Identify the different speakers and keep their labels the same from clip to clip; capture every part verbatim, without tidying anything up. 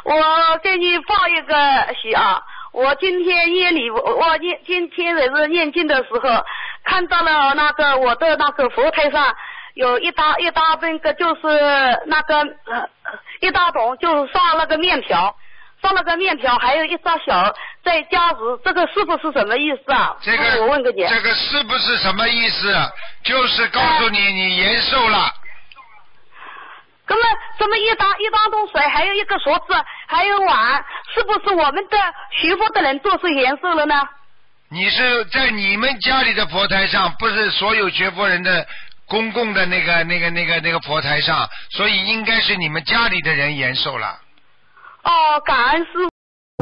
Speaker 1: 我给你报一个喜啊！我今天夜里，我我念今天也是念经的时候，看到了那个我的那个佛台上有一大一大那个就是那个呃一大桶，就是上那个面条，上了个面条，还有一张小在加值，这个是不是什么意思啊？
Speaker 2: 这个
Speaker 1: 我问个你，
Speaker 2: 这个是不是什么意思？就是告诉你，你延寿了。
Speaker 1: 那么这么一大一大桶水，还有一个勺子，还有碗，是不是我们的学佛的人都是延寿了呢？
Speaker 2: 你是在你们家里的佛台上，不是所有学佛人的公共的那个那个那个那个佛台上，所以应该是你们家里的人延寿了。
Speaker 1: 哦，感恩师父。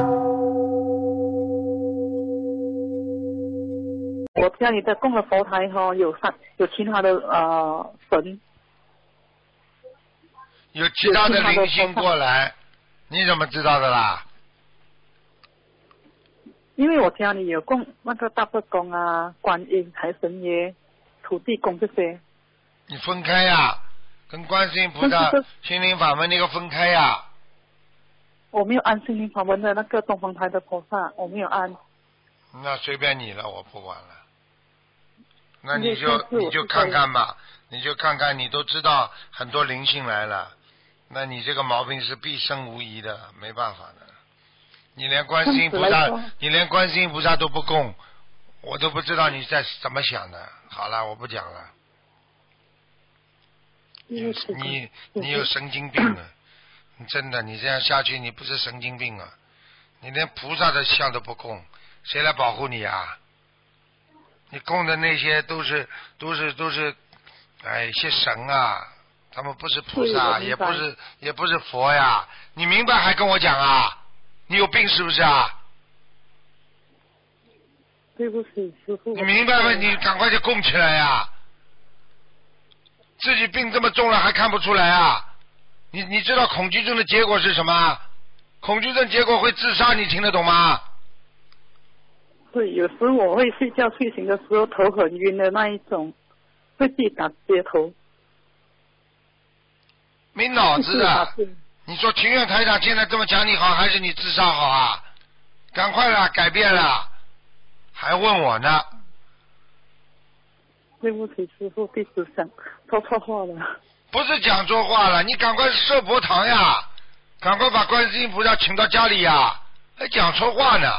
Speaker 3: 我家里的供的佛台哈、哦、有三有其他的呃神。
Speaker 2: 有其他的灵性过来，你怎么知道的啦？
Speaker 3: 因为我家里有供那个大伯公啊、观音、财神爷、土地公这些。
Speaker 2: 你分开呀、啊，跟观世音菩萨心灵法门那个分开呀、啊。
Speaker 3: 我没有按心灵法门的那个东方台的菩萨，我没有按。
Speaker 2: 那随便你了，我不管了。那你就你就看看吧，你就看看，你都知道很多灵性来了。那你这个毛病是必生无疑的，没办法的。你连观世音菩萨，你连观世音菩萨都不供，我都不知道你在怎么想的。好了，我不讲了。你你你有神经病啊！真的，你这样下去，你不是神经病啊！你连菩萨的像都不供，谁来保护你啊？你供的那些都是都是都是，哎，一些神啊。他们不是菩萨，也不是也不是佛呀，你明白还跟我讲啊？你有病是不是啊？
Speaker 3: 对不起，师父。
Speaker 2: 你明白吗？你赶快就供起来呀！自己病这么重了还看不出来啊？你你知道恐惧症的结果是什么？恐惧症结果会自杀，你听得懂吗？
Speaker 3: 对，有时我会睡觉睡醒的时候头很晕的那一种，会自己打街头。
Speaker 2: 没脑子啊！你说情愿台长现在这么讲你好，还是你自杀好啊？赶快啦，改变了，还问我呢？
Speaker 3: 对不起，师父，弟子想说错话了。
Speaker 2: 不是讲错话了，你赶快设佛堂呀，赶快把观世音菩萨请到家里呀，还讲错话呢？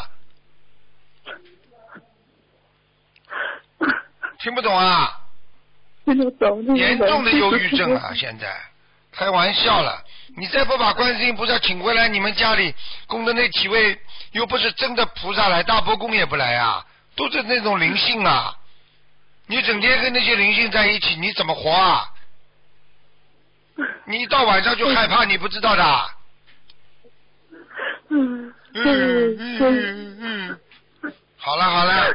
Speaker 2: 听不懂啊？
Speaker 3: 听得懂。
Speaker 2: 严重的忧郁症啊，现在。开玩笑了，你再不把观世音菩萨请回来，你们家里供的那几位又不是真的菩萨来，大伯公也不来啊，都是那种灵性啊！你整天跟那些灵性在一起，你怎么活啊？你一到晚上就害怕，你不知道的。
Speaker 3: 嗯
Speaker 2: 嗯嗯嗯，好了好了，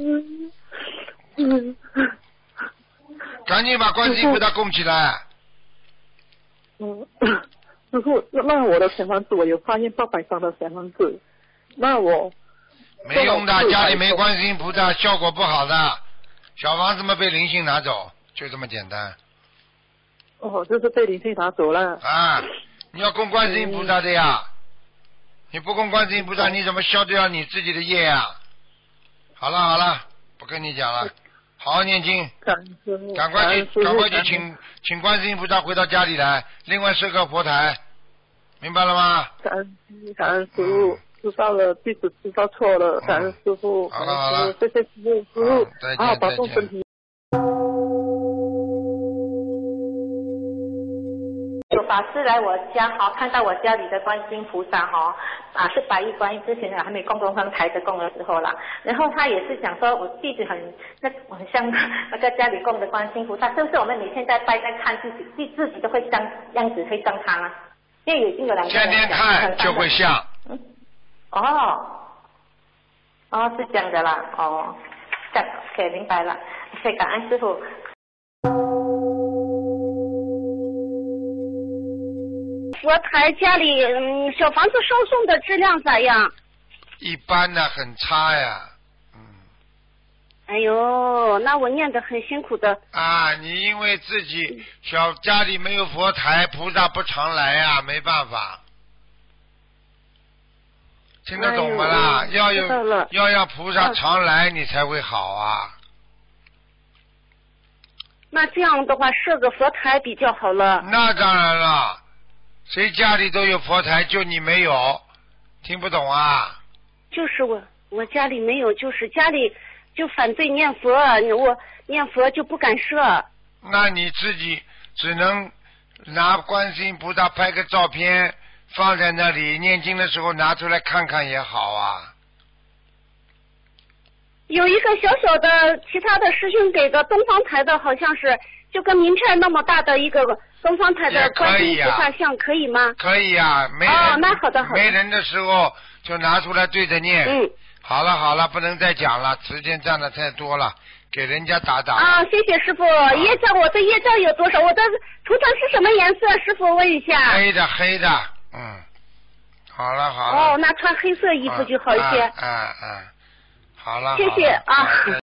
Speaker 3: 嗯，
Speaker 2: 赶紧把观世音菩萨供起来。
Speaker 3: 嗯，师父，那我的小房子我有发现八百张的小房子，那我
Speaker 2: 没用的，家里没观世音菩萨效果不好的，小房子嘛被灵性拿走，就这么简单。
Speaker 3: 哦，就是被灵性拿走了。
Speaker 2: 啊，你要供观世音菩萨的呀，嗯、你不供观世音菩萨，你怎么消掉你自己的业呀？好了好了，不跟你讲了。好好念经，赶快去，赶快去请请观世音菩萨回到家里来，另外设个佛台，明白了吗？
Speaker 3: 感恩感恩师父，知道了，弟子知道错了，感恩师父，
Speaker 2: 好了好了，
Speaker 3: 谢谢师父，师父，好好保重身体。
Speaker 4: 有法师来我家哈，看到我家里的观世音菩萨哈，啊是白玉观音，之前还没供东方台的供的时候啦，然后他也是想说我弟子很那很像那个家里供的观世音菩萨，是不是我们每天在拜在看自己自自己都会像样子会像他吗？因为已经有两个人
Speaker 2: 天天看就会像。
Speaker 4: 嗯，哦，哦是这样的啦，哦，这样 OK 明白了，谢谢感恩师父。
Speaker 1: 佛台家里，嗯，小房子收送的质量咋样？
Speaker 2: 一般的，很差呀。嗯。
Speaker 1: 哎呦，那我念得很辛苦的。
Speaker 2: 啊，你因为自己小家里没有佛台，菩萨不常来呀，没办法。 听得懂吗啦？
Speaker 1: 哎、
Speaker 2: 要有要让菩萨常来，你才会好啊。
Speaker 1: 那这样的话，设个佛台比较好了。
Speaker 2: 那当然了，谁家里都有佛台，就你没有，听不懂啊？
Speaker 1: 就是我，我家里没有，就是家里就反对念佛，我念佛就不敢设。
Speaker 2: 那你自己只能拿观世音菩萨拍个照片放在那里，念经的时候拿出来看看也好啊。
Speaker 1: 有一个小小的，其他的师兄给的东方台的，好像是就跟名片那么大的一个东方台的观世音菩萨像，可以吗？
Speaker 2: 可以啊，没人、
Speaker 1: 哦、那好的好的。
Speaker 2: 没人的时候就拿出来对着念。
Speaker 1: 嗯。
Speaker 2: 好了好了，不能再讲了，时间占的太多了，给人家打打。
Speaker 1: 啊，谢谢师傅。业障，我的业障有多少？我的图腾是什么颜色？师傅问一下。
Speaker 2: 黑的黑的，嗯。好了好了。
Speaker 1: 哦，那穿黑色衣服就好一些。
Speaker 2: 啊啊啊！好了，
Speaker 1: 谢谢啊。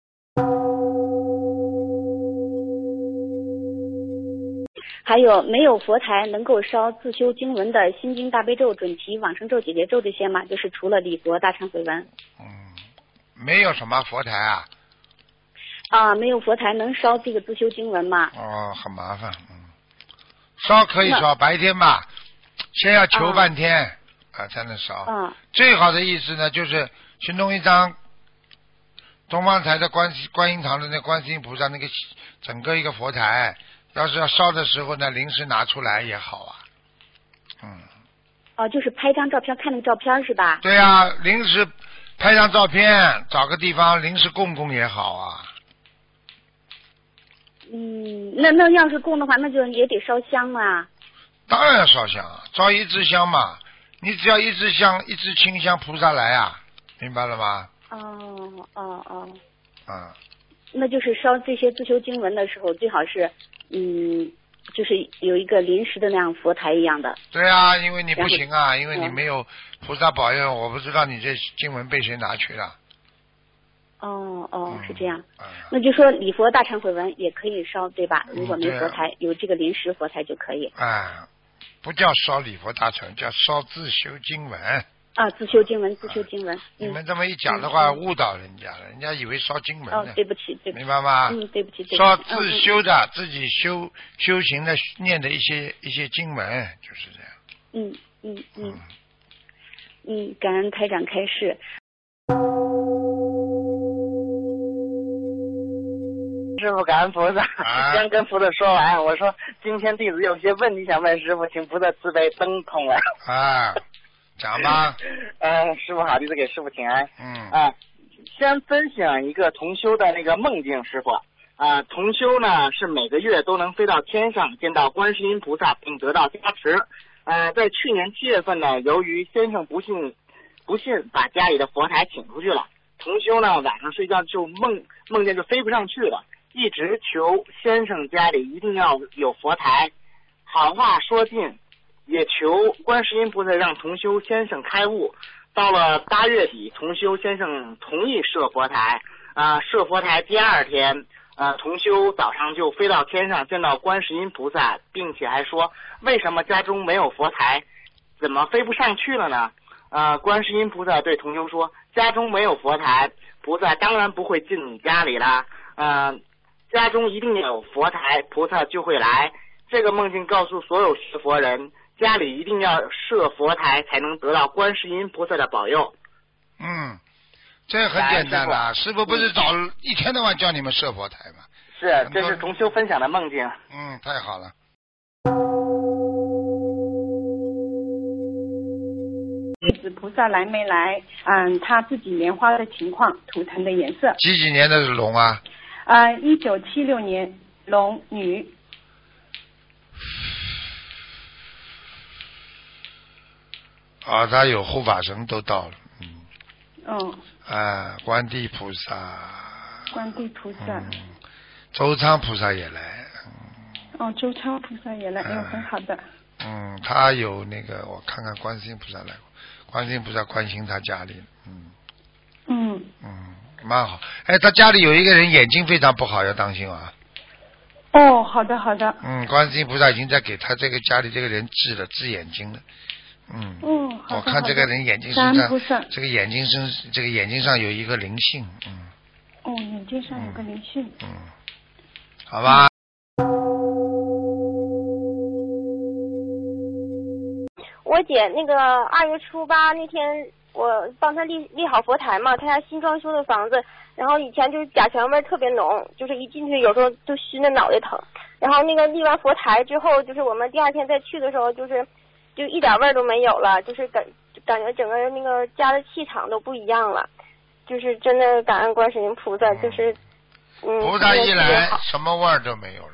Speaker 5: 还有没有佛台能够烧自修经文的心经大悲咒、准提、往生咒、解结咒这些吗？就是除了礼佛大忏悔文。
Speaker 2: 嗯，没有什么佛台啊。
Speaker 5: 啊，没有佛台能烧这个自修经文吗？
Speaker 2: 哦，很麻烦，嗯。烧可以烧，白天吧，先要求半天啊才能烧。
Speaker 5: 嗯。
Speaker 2: 最好的意思呢，就是去弄一张东方台的观观音堂的那观世音菩萨那个整个一个佛台。要是要烧的时候呢，临时拿出来也好啊，嗯。
Speaker 5: 哦，就是拍张照片，看那个照片是吧？
Speaker 2: 对啊，临时拍张照片，找个地方临时供供也好啊。
Speaker 5: 嗯，那那要是供的话，那就也得烧香啊。
Speaker 2: 当然要烧香啊，烧一支香嘛，你只要一支香，一支清香，菩萨来啊，明白了吗？
Speaker 5: 哦哦哦。
Speaker 2: 啊。
Speaker 5: 那就是烧这些自修经文的时候，最好是。嗯，就是有一个临时的那样佛台一样的。
Speaker 2: 对啊，因为你不行啊，因为你没有菩萨保佑，我不知道你这经文被谁拿去了。
Speaker 5: 哦哦，
Speaker 2: 嗯、
Speaker 5: 是这样、
Speaker 2: 嗯。
Speaker 5: 那就说礼佛大忏悔文也可以烧，对吧？如果没佛台，
Speaker 2: 嗯啊、
Speaker 5: 有这个临时佛台就可以。
Speaker 2: 哎，不叫烧礼佛大忏，叫烧自修经文。
Speaker 5: 啊，自修经文，自修经文。
Speaker 2: 啊嗯、你们这么一讲的话，嗯、误导人家了，人家以为烧经文呢。
Speaker 5: 哦，对不起，对不起。
Speaker 2: 明白吗？
Speaker 5: 嗯，对不起，对不起。
Speaker 2: 烧自修的，嗯、自己修修行的念的一些一些经文，就是这样。
Speaker 5: 嗯嗯嗯。嗯，感恩台长开示。
Speaker 6: 师傅，感恩菩萨。
Speaker 2: 啊、
Speaker 6: 刚跟菩萨说完，我说今天弟子有些问题想问师傅，请菩萨慈悲登通了。
Speaker 2: 啊。讲吧。
Speaker 6: 嗯，师傅好，弟子给师傅请安。
Speaker 2: 嗯。
Speaker 6: 啊，先分享一个同修的那个梦境，师傅。啊，同修呢是每个月都能飞到天上，见到观世音菩萨，并得到加持。呃，在去年七月份呢，由于先生不幸不幸把家里的佛台请出去了，同修呢晚上睡觉就梦梦见就飞不上去了，一直求先生家里一定要有佛台。好话说尽。也求观世音菩萨让同修先生开悟。到了八月底，同修先生同意设佛台。啊、呃，设佛台第二天，呃，同修早上就飞到天上见到观世音菩萨，并且还说为什么家中没有佛台，怎么飞不上去了呢？呃，观世音菩萨对同修说，家中没有佛台，菩萨当然不会进你家里啦。呃，家中一定有佛台，菩萨就会来。这个梦境告诉所有学佛人，家里一定要设佛台，才能得到观世音菩萨的保佑。
Speaker 2: 嗯，这很简单了。师父不是早一天到晚叫你们设佛台吗？
Speaker 6: 是，这是同修分享的梦境。
Speaker 2: 嗯，太好了。
Speaker 7: 弟子菩萨来没来？嗯，他自己莲花的情况，图腾的颜色。
Speaker 2: 几几年的龙啊？
Speaker 7: 啊，一九七六年龙女。
Speaker 2: 啊，他有护法神都到了，嗯。
Speaker 7: 哦。
Speaker 2: 啊，观地菩萨。
Speaker 7: 观地菩萨。
Speaker 2: 嗯。周昌菩萨也来。
Speaker 7: 嗯、哦，周昌菩萨也来，哎、嗯，很好的。
Speaker 2: 嗯，他有那个，我看看观世音菩萨来过，观世音菩萨关心他家里，嗯。
Speaker 7: 嗯。
Speaker 2: 嗯，蛮好。哎，他家里有一个人眼睛非常不好，要当心啊。
Speaker 7: 哦，好的好的。
Speaker 2: 嗯，观世音菩萨已经在给他这个家里这个人治了，治眼睛了。 嗯。
Speaker 8: 哦，好的
Speaker 2: 我看这个人眼睛
Speaker 8: 感
Speaker 2: 身
Speaker 8: 恩菩萨
Speaker 2: 上，这个眼睛身，这个眼睛上有一个灵性，嗯。
Speaker 8: 哦，眼睛上有个灵性。
Speaker 2: 嗯。好吧。
Speaker 9: 我姐那个二月初八那天，我帮她立立好佛台嘛，她家新装修的房子，然后以前就是甲醛味特别浓，就是一进去有时候就熏得脑袋疼。然后那个立完佛台之后，就是我们第二天再去的时候，就是就一点味儿都没有了，就是感感觉整个那个家的气场都不一样了，就是真的感恩观世音菩萨，就是嗯。
Speaker 2: 菩萨一来，什么味儿都没有了。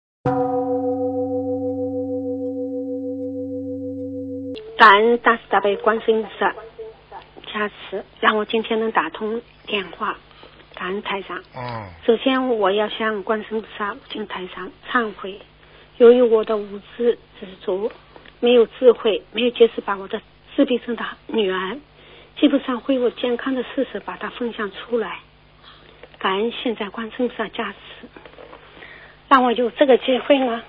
Speaker 10: 感恩大慈大悲观世音菩萨加持，让我今天能打通电话，感恩台长。
Speaker 2: 嗯。
Speaker 10: 首先我要向观世音菩萨敬台上忏悔，由于我的无知执着，没有智慧，没有及时把我的自闭症的女儿基本上恢复健康的事实把它分享出来。感恩现在观世音菩萨加持，让我有这个机会呢，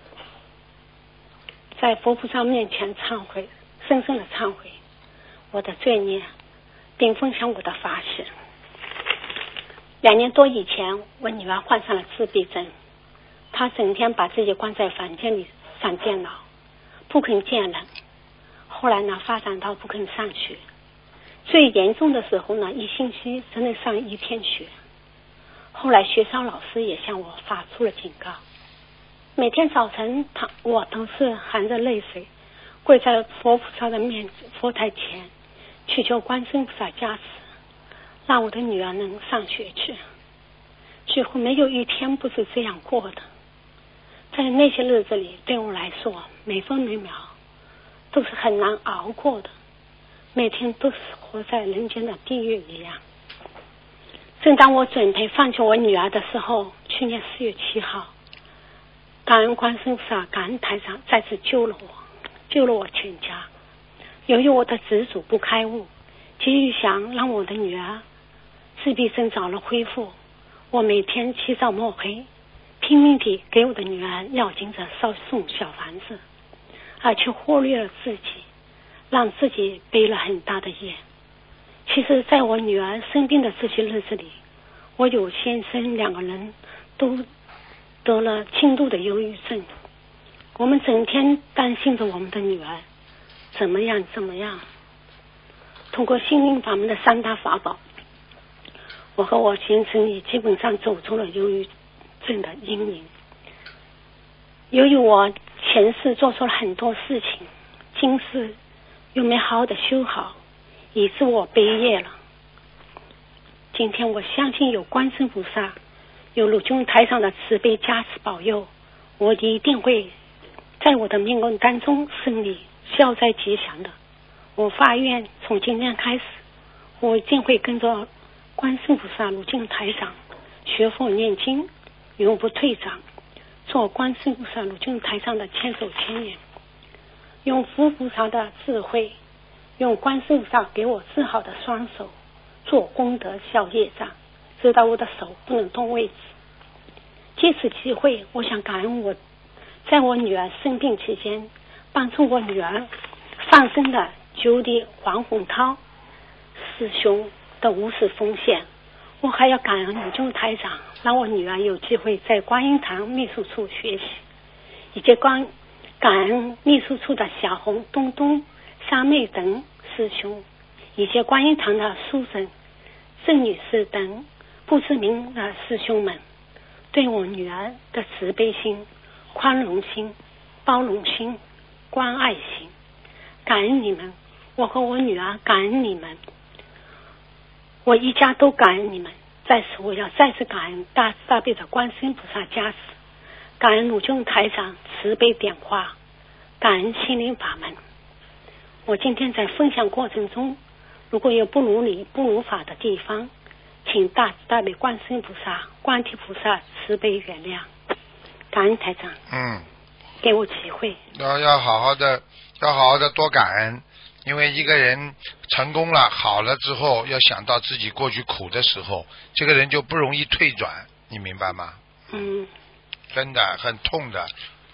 Speaker 10: 在佛菩萨面前忏悔，深深的忏悔我的罪孽，并分享我的法喜。两年多以前，我女儿患上了自闭症，她整天把自己关在房间里上电脑，不肯见人。后来呢，发展到不肯上学，最严重的时候呢，一星期只能上一天学。后来学校老师也向我发出了警告，每天早晨他我都是含着泪水跪在佛菩萨的面佛台前，祈求观世音菩萨加持，让我的女儿能上学去。几乎没有一天不是这样过的。在那些日子里，对我来说，每分每秒都是很难熬过的，每天都是活在人间的地狱一样。正当我准备放弃我女儿的时候，去年四月七号，感恩观世音菩萨，感恩台长再次救了我，救了我全家。由于我的执着不开悟，急于想让我的女儿自闭症早日恢复，我每天起早摸黑，拼命地给我的女儿要经者烧送小房子，而却忽略了自己，让自己背了很大的业。其实在我女儿生病的这些日子里，我有先生两个人都得了轻度的忧郁症，我们整天担心着我们的女儿怎么样怎么样。通过心灵法门的三大法宝，我和我先生也基本上走出了忧郁症的阴影。由于我前世做错了很多事情，今世又没好好的修好，以致我背业了。今天我相信有观世菩萨，有卢军台上的慈悲加持保佑，我一定会在我的命运当中胜利，消灾吉祥的。我发愿从今天开始，我一定会跟着观世菩萨卢军台上学佛念经，永不退转，做观世菩萨卢军台上的千手千眼，用佛菩萨的智慧，用观世菩萨给我治好的双手做功德消业障，直到我的手不能动为止。借此机会，我想感恩我在我女儿生病期间帮助我女儿放生的九弟黄洪涛师兄的无私奉献。我还要感恩卢军台长，让我女儿有机会在观音堂秘书处学习，以及感感恩秘书处的小红、东东、三妹等师兄，以及观音堂的书生郑女士等不知名的师兄们，对我女儿的慈悲心、宽容心、包容心、关爱心，感恩你们，我和我女儿感恩你们，我一家都感恩你们。在此我要再次感恩大慈大悲的观世音菩萨加持，感恩卢军台长慈悲点化，感恩心灵法门。我今天在分享过程中，如果有不如理不如法的地方，请大慈大悲观世音菩萨、观地菩萨慈悲原谅。感恩台长，
Speaker 2: 嗯，
Speaker 10: 给我机会，
Speaker 2: 要要好好的，要好好的多感恩，因为一个人成功了、好了之后，要想到自己过去苦的时候，这个人就不容易退转，你明白吗？
Speaker 10: 嗯，
Speaker 2: 真的很痛的，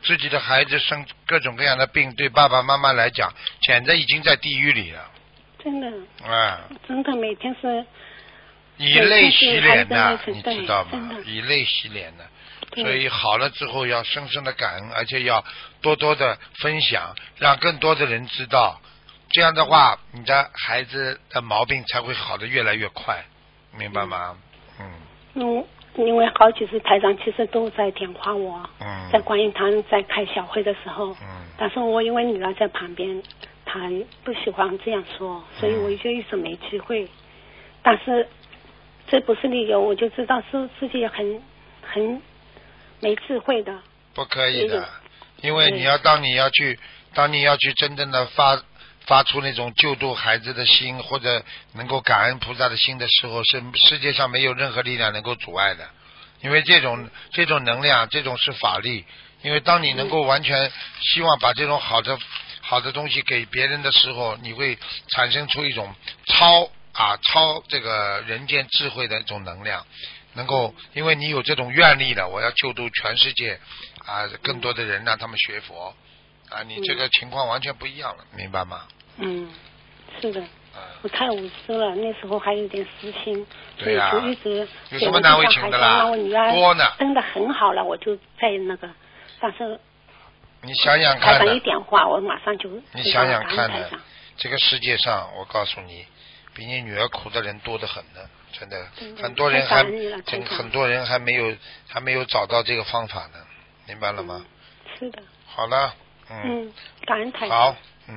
Speaker 2: 自己的孩子生各种各样的病，对爸爸妈妈来讲，简直已经在地狱里了。
Speaker 10: 真的。
Speaker 2: 啊。
Speaker 10: 真的每天是。
Speaker 2: 以泪洗脸的，你
Speaker 10: 知
Speaker 2: 道吗？以泪洗脸的。所以好了之后要深深的感恩，而且要多多的分享，让更多的人知道。这样的话，你的孩子的毛病才会好的越来越快，明白吗？嗯。
Speaker 10: 嗯，因为好几次台长其实都在点化我，
Speaker 2: 嗯，
Speaker 10: 在观音堂在开小会的时候，
Speaker 2: 嗯，
Speaker 10: 但是我因为女儿在旁边，她不喜欢这样说，所以我就一直没机会。嗯、但是这不是理由，我就知道是自己很很没智慧的。
Speaker 2: 不可以的，因为你要当你要去当你要去真正的发。发出那种救度孩子的心，或者能够感恩菩萨的心的时候，是世界上没有任何力量能够阻碍的，因为这种这种能量，这种是法力。因为当你能够完全希望把这种好的好的东西给别人的时候，你会产生出一种超啊超这个人间智慧的一种能量，能够因为你有这种愿力了，我要救度全世界啊更多的人，让他们学佛。啊，你这个情况完全不一样了，嗯、明白吗？
Speaker 10: 嗯，是的，我太无私了，那时候还有点私心，
Speaker 2: 对呀、
Speaker 10: 所以就一直
Speaker 2: 有什么难为情的啦？
Speaker 10: 我女儿
Speaker 2: 多呢，
Speaker 10: 真的很好了，我就在那个，但是
Speaker 2: 你想想看
Speaker 10: 台长一点话，我马上就
Speaker 2: 你想想看呢，这个世界上，我告诉你，比你女儿苦的人多得很呢，真的，真的很多人还很很多人还没有还没有找到这个方法呢，明白了吗？
Speaker 10: 嗯、是的。
Speaker 2: 好了。
Speaker 10: 嗯，感恩台长。
Speaker 2: 好，嗯。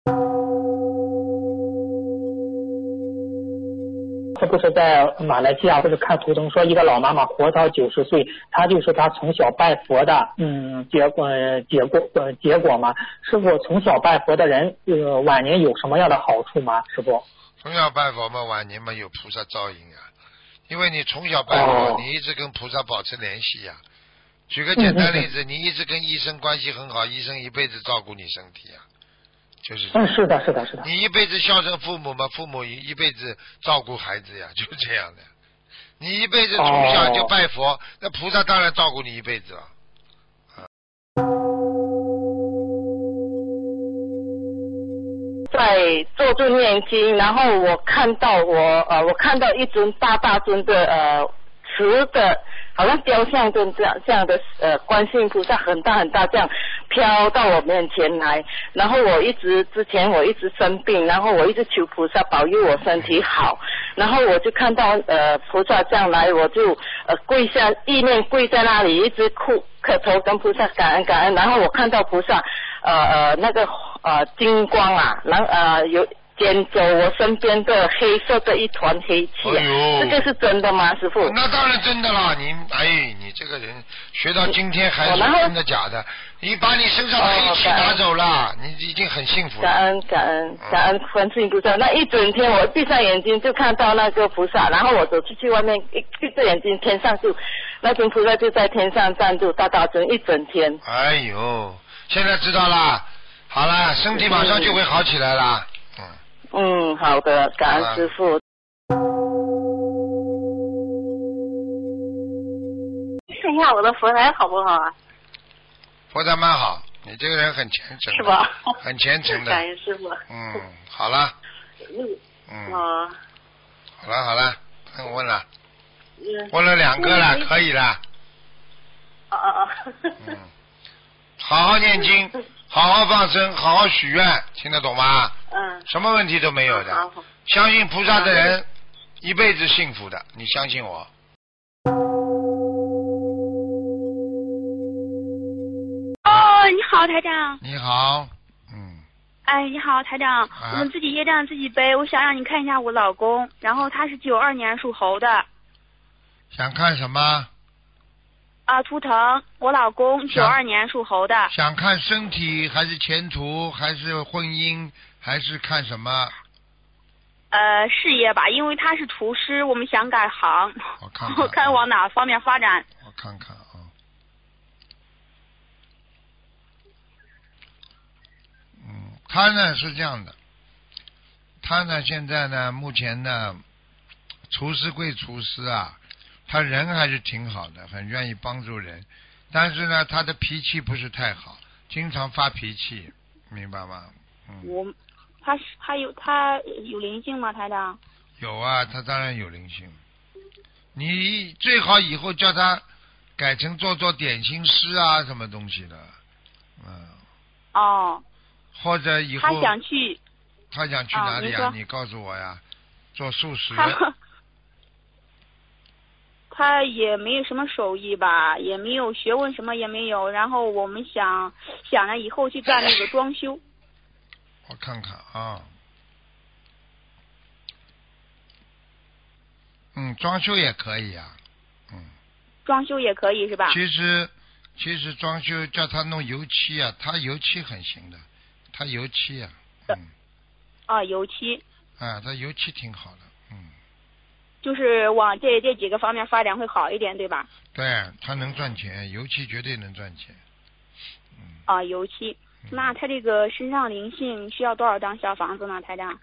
Speaker 11: 是不是在马来西亚或者看图腾说一个老妈妈活到九十岁，她就是她从小拜佛的，嗯，结果结果呃结果嘛，师傅从小拜佛的人，呃，晚年有什么样的好处吗？师傅？
Speaker 2: 从小拜佛嘛，晚年嘛有菩萨照应啊，因为你从小拜佛，
Speaker 11: 哦、
Speaker 2: 你一直跟菩萨保持联系呀、啊。举个简单例子，你一直跟医生关系很好，医生一辈子照顾你身体啊，就是这样。
Speaker 11: 嗯，是的，是的，是的。
Speaker 2: 你一辈子孝顺父母嘛，父母一辈子照顾孩子呀，就是这样的。你一辈子从小就拜佛，哦、那菩萨当然照顾你一辈子了。
Speaker 12: 在做助念经，然后我看到我呃，我看到一尊大大尊的呃瓷的。好像雕像跟这样这样的呃观世音菩萨很大很大这样飘到我面前来，然后我一直之前我一直生病，然后我一直求菩萨保佑我身体好，然后我就看到呃菩萨这样来，我就呃跪下意念跪在那里，一直哭磕头跟菩萨感恩感恩，然后我看到菩萨呃呃那个呃金光啊，然后呃有。捡走我身边的黑色的一团黑气、啊哎，这个是真的吗，师父？
Speaker 2: 那当然真的啦！你哎，你这个人学到今天还是真的假的？你把你身上的黑气拿走了，哦、你已经很幸福了。
Speaker 12: 感恩感恩感恩观世音菩萨。那一整天我闭上眼睛就看到那个菩萨，然后我走出去外面一闭着眼睛，天上就那尊菩萨就在天上站住大大尊一整天。
Speaker 2: 哎呦，现在知道啦，好了，身体马上就会好起来啦。
Speaker 12: 嗯，好的，感恩师父。
Speaker 13: 看一下我的佛台好不好啊？
Speaker 2: 佛台蛮好，你这个人很虔诚，
Speaker 13: 是吧？
Speaker 2: 很虔诚的。
Speaker 13: 感恩师父。
Speaker 2: 嗯，好了。
Speaker 13: 嗯。哦。
Speaker 2: 好了好了，不用问了。嗯。问了两个了，可以了。
Speaker 13: 哦哦哦。
Speaker 2: 嗯。好好念经。好好放生，好好许愿，听得懂吗？
Speaker 13: 嗯。
Speaker 2: 什么问题都没有的。
Speaker 13: 好好
Speaker 2: 相信菩萨的人，一辈子幸福的，你相信我。
Speaker 14: 哦，你好，台长。
Speaker 2: 你好，嗯。
Speaker 14: 哎，你好，台长。啊、我们自己业障自己背，我想让你看一下我老公，然后他是九二年属猴的。
Speaker 2: 想看什么？
Speaker 14: 啊，图腾，我老公九二年属猴的。
Speaker 2: 想看身体还是前途还是婚姻还是看什么？
Speaker 14: 呃，事业吧，因为他是厨师，我们想改行，
Speaker 2: 我看看，
Speaker 14: 看往哪方面发展。
Speaker 2: 我看看啊，嗯，他呢是这样的，他呢现在呢目前呢，厨师归厨师啊。他人还是挺好的，很愿意帮助人， 但是呢，他的脾气不是太好，经常发脾气，明白吗？嗯。
Speaker 14: 我，他是他有他有灵性吗，台长？
Speaker 2: 有啊，他当然有灵性。你最好以后叫他改成做做点心师啊，什么东西的，嗯。
Speaker 14: 哦。
Speaker 2: 或者以后
Speaker 14: 他想去。
Speaker 2: 他想去哪里
Speaker 14: 啊？
Speaker 2: 你, 你告诉我呀。做素食。
Speaker 14: 他, 他也没有什么手艺吧，也没有学问，什么也没有。然后我们想想着以后去干那个装修。
Speaker 2: 我看看啊。嗯，装修也可以啊。嗯。
Speaker 14: 装修也可以是吧？
Speaker 2: 其实，其实装修叫他弄油漆啊，他油漆很行的，他油漆啊。嗯。
Speaker 14: 啊，油漆。
Speaker 2: 啊，他油漆挺好的，嗯。
Speaker 14: 就是往这这几个方面发展会好一点，对吧？
Speaker 2: 对，他能赚钱，油漆绝对能赚钱。
Speaker 14: 嗯。啊，油漆，嗯、那他这个身上灵性需要多少张小房子呢，台长？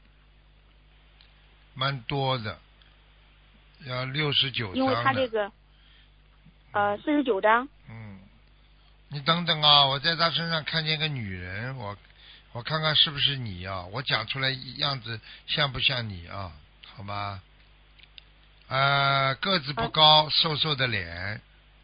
Speaker 2: 蛮多的，要六十九张。
Speaker 14: 因为他这个，呃，四十九张。
Speaker 2: 嗯。你等等啊，我在他身上看见个女人，我。我看看是不是你啊？我讲出来样子像不像你啊？好吗？呃，个子不高，啊、瘦瘦的脸，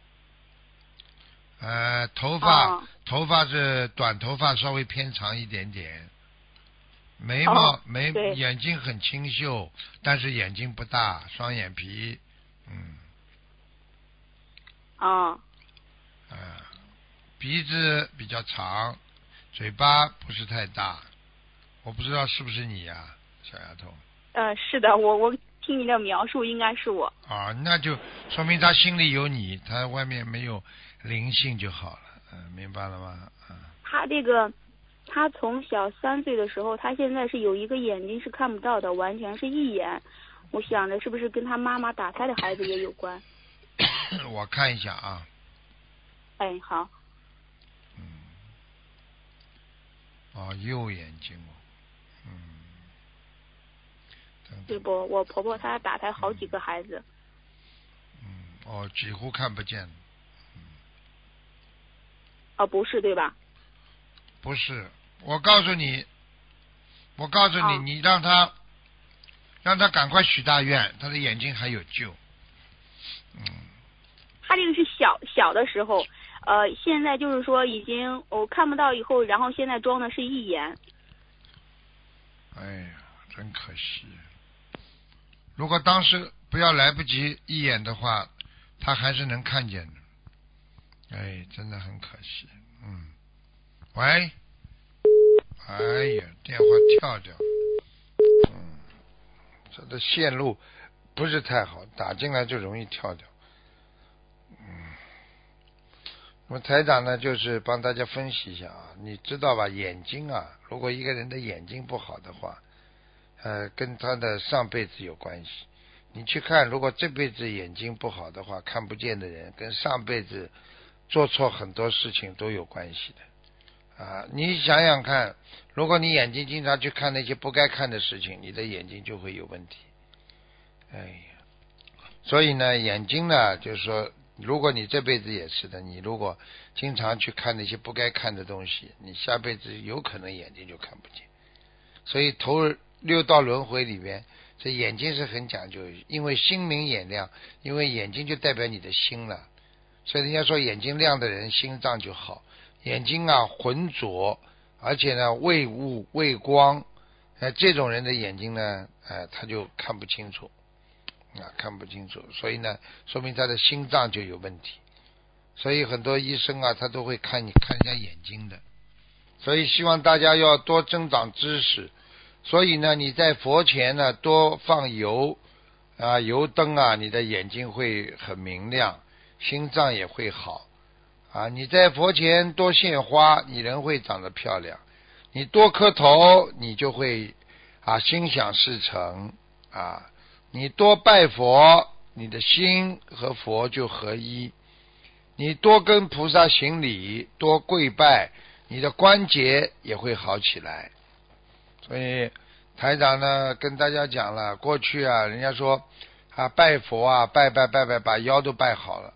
Speaker 2: 呃，头发、哦、头发是短头发，稍微偏长一点点，眉毛、哦、眉眼睛很清秀，但是眼睛不大，双眼皮，嗯。
Speaker 14: 啊。
Speaker 2: 呃，鼻子比较长。嘴巴不是太大，我不知道是不是你呀、啊，小丫头。
Speaker 14: 呃，是的，我我听你的描述应该是我。
Speaker 2: 啊，那就说明他心里有你，他外面没有灵性就好了，嗯，明白了吗？嗯。
Speaker 14: 他这个，他从小三岁的时候，他现在是有一个眼睛是看不到的，完全是义眼。我想着是不是跟他妈妈打胎的孩子也有关？
Speaker 2: 我看一下啊。
Speaker 14: 哎，好。
Speaker 2: 哦，右眼睛哦，嗯，
Speaker 14: 对不？我婆婆她打胎好几个孩子。
Speaker 2: 嗯，哦，几乎看不见。嗯。
Speaker 14: 哦，不是对吧？
Speaker 2: 不是，我告诉你，我告诉你，
Speaker 14: 哦、
Speaker 2: 你让他，让他赶快许大愿，他的眼睛还有救。嗯。
Speaker 14: 他这个是小小的时候。呃，现在就是说已经我、哦、看不到以后，然后现在装的是义眼。
Speaker 2: 哎呀，真可惜！如果当时不要来不及义眼的话，他还是能看见的。哎，真的很可惜。嗯，喂，哎呀，电话跳掉。嗯，这个线路不是太好，打进来就容易跳掉。嗯。那么台长呢，就是帮大家分析一下啊，你知道吧？眼睛啊，如果一个人的眼睛不好的话，呃，跟他的上辈子有关系。你去看，如果这辈子眼睛不好的话，看不见的人，跟上辈子做错很多事情都有关系的啊。你想想看，如果你眼睛经常去看那些不该看的事情，你的眼睛就会有问题。哎呀，所以呢，眼睛呢，就是说。如果你这辈子也是的，你如果经常去看那些不该看的东西，你下辈子有可能眼睛就看不见。所以头六道轮回里面，这眼睛是很讲究，因为心明眼亮，因为眼睛就代表你的心了。所以人家说眼睛亮的人心脏就好，眼睛啊浑浊，而且呢畏雾畏光，呃这种人的眼睛呢，呃他就看不清楚。啊，看不清楚，所以呢，说明他的心脏就有问题。所以很多医生啊，他都会看你看人家眼睛的。所以希望大家要多增长知识。所以呢，你在佛前呢多放油啊，油灯啊，你的眼睛会很明亮，心脏也会好啊。你在佛前多献花，你人会长得漂亮。你多磕头，你就会啊心想事成啊。你多拜佛，你的心和佛就合一。你多跟菩萨行礼，多跪拜，你的关节也会好起来。所以台长呢跟大家讲了，过去啊人家说啊拜佛啊拜拜拜拜把腰都拜好了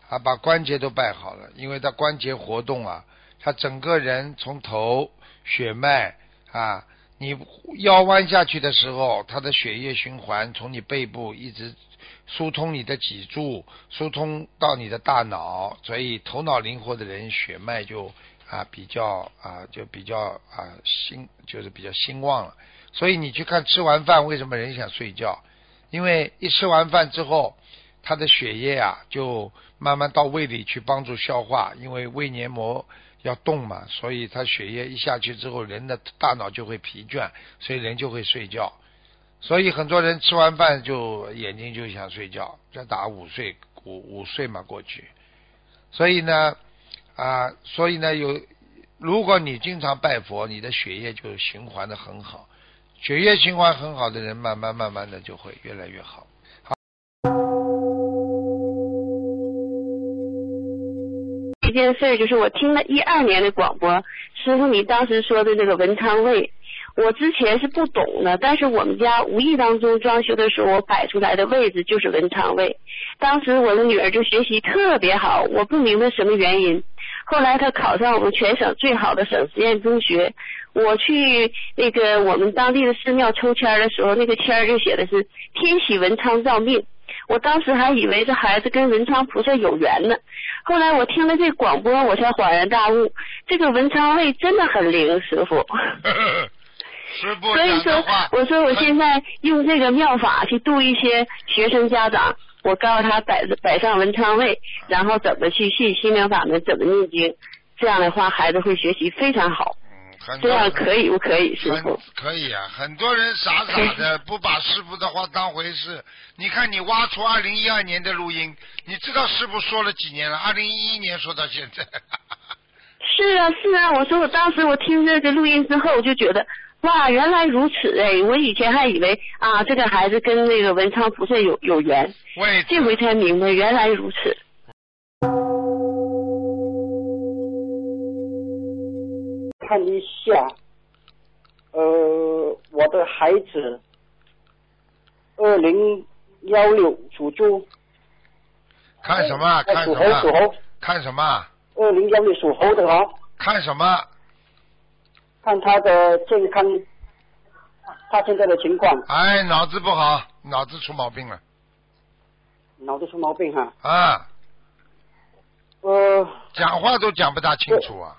Speaker 2: 啊，把关节都拜好了，因为他关节活动啊，他整个人从头血脉啊，你腰弯下去的时候，他的血液循环从你背部一直疏通你的脊柱，疏通到你的大脑，所以头脑灵活的人血脉就啊比较啊就比较啊兴就是比较兴旺了。所以你去看吃完饭为什么人想睡觉，因为一吃完饭之后他的血液啊就慢慢到胃里去帮助消化，因为胃黏膜要动嘛，所以他血液一下去之后人的大脑就会疲倦，所以人就会睡觉。所以很多人吃完饭就眼睛就想睡觉，再打午睡午午睡嘛过去。所以呢啊，所以呢有如果你经常拜佛，你的血液就循环的很好，血液循环很好的人慢慢慢慢的就会越来越好。
Speaker 15: 这件事就是我听了一二年的广播，师傅你当时说的这个文昌位，我之前是不懂的，但是我们家无意当中装修的时候，我摆出来的位置就是文昌位。当时我的女儿就学习特别好，我不明白什么原因。后来她考上我们全省最好的省实验中学，我去那个我们当地的寺庙抽签的时候，那个签就写的是天喜文昌照命。我当时还以为这孩子跟文昌菩萨有缘呢，后来我听了这广播，我才恍然大悟，这个文昌位真的很灵，师傅。
Speaker 2: 师傅
Speaker 15: 所以说，我说我现在用这个妙法去度一些学生家长，我告诉他摆摆上文昌位，然后怎么去信心灵法门，怎么念经，这样的话孩子会学习非常好。这样可以不可以，师傅？
Speaker 2: 可以啊，很多人傻傻的不把师傅的话当回事。你看你挖出二零一二年的录音，你知道师傅说了几年了？二零一一年说到现在。
Speaker 15: 是啊是啊，我说我当时我听这个录音之后，我就觉得哇，原来如此哎！我以前还以为啊，这个孩子跟那个文昌菩萨有有缘，这回才明白原来如此。
Speaker 16: 看一下，呃，我的孩子，二零幺六属猪。
Speaker 2: 看什么？看什么？
Speaker 16: 属猴，属猴。
Speaker 2: 看什么？
Speaker 16: 二零幺六属猴的哦。
Speaker 2: 看什么？
Speaker 16: 看他的健康，他现在的情况。
Speaker 2: 哎，脑子不好，脑子出毛病了。
Speaker 16: 脑子出毛病哈。
Speaker 2: 啊。
Speaker 16: 呃。
Speaker 2: 讲话都讲不大清楚啊。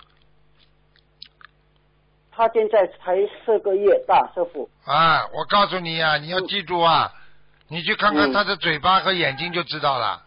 Speaker 16: 他现在才四个月大，师傅。
Speaker 2: 啊，我告诉你啊，你要记住啊，嗯、你去看看他的嘴巴和眼睛就知道了。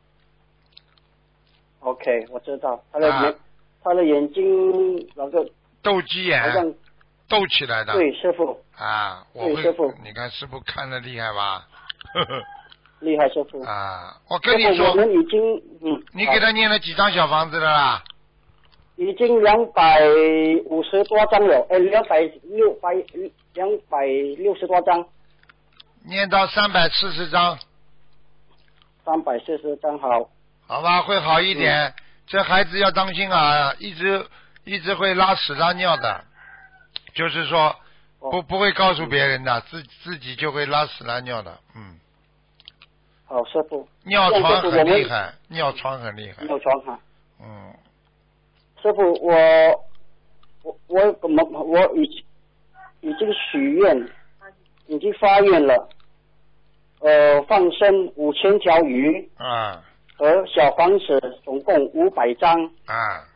Speaker 16: OK， 我知道他的眼，啊、他的眼睛那个
Speaker 2: 斗鸡眼，好像斗起来的。
Speaker 16: 对，师傅。
Speaker 2: 啊，我会，
Speaker 16: 师傅，
Speaker 2: 你看师傅看得厉害吧？
Speaker 16: 厉害，师傅。
Speaker 2: 啊，我跟你说，
Speaker 16: 我们已经嗯，
Speaker 2: 你给他念了几张小房子了啦？
Speaker 16: 已经两百五十多张了，哎，两百六百两百六十多张，
Speaker 2: 念到三百四十张，
Speaker 16: 三百四十张好，
Speaker 2: 好吧，会好一点。嗯、这孩子要当心啊，一直一直会拉屎拉尿的，就是说不不会告诉别人的，自自己就会拉屎拉尿的，嗯。
Speaker 16: 好，师傅。
Speaker 2: 尿床很厉害，尿床很厉害。
Speaker 16: 尿床哈。
Speaker 2: 嗯。
Speaker 16: 师傅，我我我我我已已经许愿，已经发愿了，呃，放生五千条鱼
Speaker 2: 啊，
Speaker 16: 和小房子总共五百张
Speaker 2: 啊，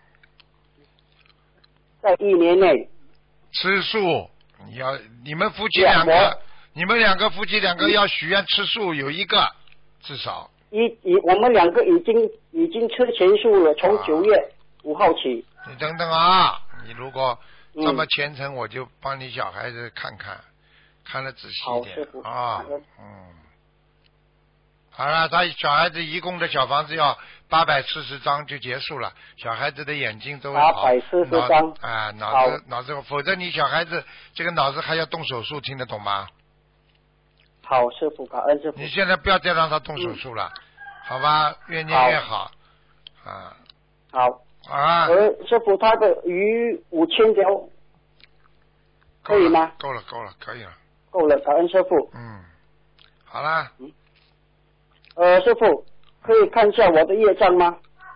Speaker 16: 在一年内
Speaker 2: 吃素。你要你们夫妻两个，你们两个夫妻两个要许愿吃素，有一个至少。
Speaker 16: 一一我们两个已经已经吃全素了，从九月。啊五号起，
Speaker 2: 你等等啊！你如果这么虔诚，嗯、我就帮你小孩子看看，看得仔细一点啊。嗯，好了，他小孩子一共的小房子要八百四十张就结束了，小孩子的眼睛都
Speaker 16: 八百四十张
Speaker 2: 啊，脑子脑子，否则你小孩子这个脑子还要动手术，听得懂吗？
Speaker 16: 好，师傅，感恩师傅。
Speaker 2: 你现在不要再让他动手术了，嗯、好吧？越念越好啊。
Speaker 16: 好。
Speaker 2: 啊！
Speaker 16: 呃，师傅，他的鱼五千条，可以吗？
Speaker 2: 够了，够了，可以了。
Speaker 16: 够了，感恩师傅。
Speaker 2: 嗯，好啦。
Speaker 16: 嗯。呃，师傅， 可以看一下我的业障吗？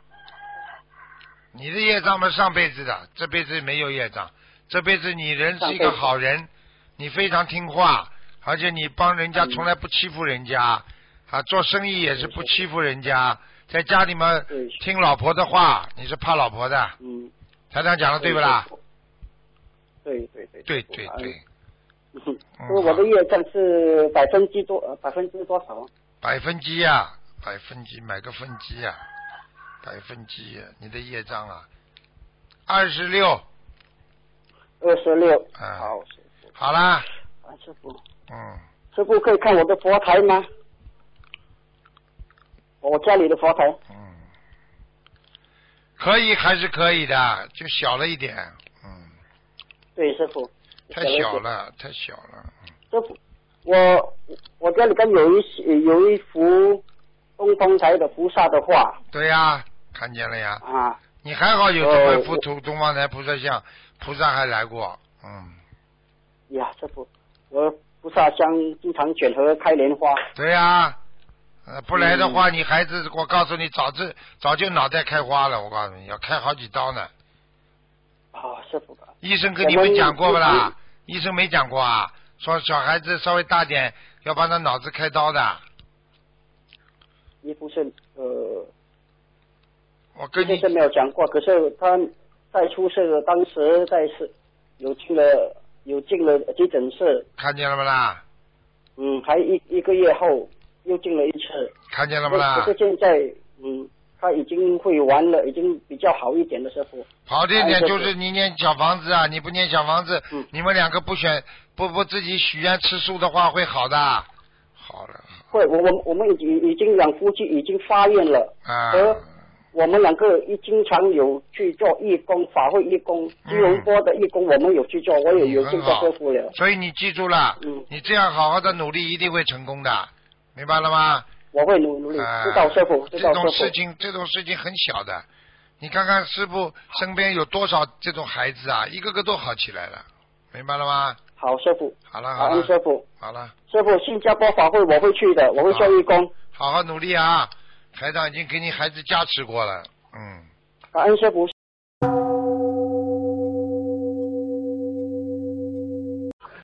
Speaker 2: 你的业障嘛，上辈子的，这辈子没有业障。这辈子你人是一个好人，你非常听话，而且你帮人家从来不欺负人家，啊，做生意也是不欺负人家，在家里面听老婆的话，你是怕老婆的。
Speaker 16: 嗯。
Speaker 2: 台长讲的对不啦？
Speaker 16: 对对对。
Speaker 2: 对对对。
Speaker 16: 嗯，我的业障是百分之多，百分之多少？
Speaker 2: 百分之呀，百分之买个分之呀，百分之呀，你的业障啊，二十六。
Speaker 16: 二十六。
Speaker 2: 嗯。
Speaker 16: 好。
Speaker 2: 好啦。
Speaker 16: 啊，师傅。
Speaker 2: 嗯。
Speaker 16: 师傅可以看我的佛台吗？我家里的佛台。
Speaker 2: 嗯。可以还是可以的，就小了一点。嗯。
Speaker 16: 对，师傅。
Speaker 2: 太小了，太小了。
Speaker 16: 师傅，我我家里边有一有一幅东方台的菩萨的画。
Speaker 2: 对呀，看见了呀。
Speaker 16: 啊。
Speaker 2: 你还好有这么幅图东方台菩萨像，菩萨还来过，嗯。
Speaker 16: 呀，师傅，我菩萨像经常卷和开莲花。
Speaker 2: 对呀，呃，不来的话，嗯、你孩子，我告诉你，早就早就脑袋开花了，我告诉你，要开好几刀呢。
Speaker 16: 啊，师傅。
Speaker 2: 医生跟你们讲过不啦？医生没讲过啊，说小孩子稍微大点，要帮他脑子开刀的。
Speaker 16: 也不是呃，
Speaker 2: 我跟你
Speaker 16: 是没有讲过，可是他在出事的当时在是有进了有进了急诊室。
Speaker 2: 看见了不啦？
Speaker 16: 嗯，还一一个月后又进了一次。
Speaker 2: 看见了不啦？
Speaker 16: 可是现在嗯。他已经会玩了，已经比较好一点的师傅。
Speaker 2: 好一点就是你念小房子啊，你不念小房子，嗯、你们两个不选不不自己许愿吃素的话会好的。好了。
Speaker 16: 会，我我我们已经已经两夫妻已经发愿了，
Speaker 2: 啊、
Speaker 16: 而我们两个也经常有去做义工，法会义工，吉隆坡的义工我们有去做，我也有进过师傅了。
Speaker 2: 所以你记住了，嗯、你这样好好的努力，一定会成功的，明白了吗？
Speaker 16: 我会努努力，知道师傅，知道师傅。
Speaker 2: 这种事情，这种事情很小的，你看看师傅身边有多少这种孩子啊，一个个都好起来了，明白了吗？
Speaker 16: 好，师傅。
Speaker 2: 好了，好了。
Speaker 16: 感恩师傅。
Speaker 2: 好了。
Speaker 16: 师傅，新加坡法会我会去的，我会做义工。
Speaker 2: 好好努力啊！台长已经给你孩子加持过了，嗯。
Speaker 16: 感恩师傅，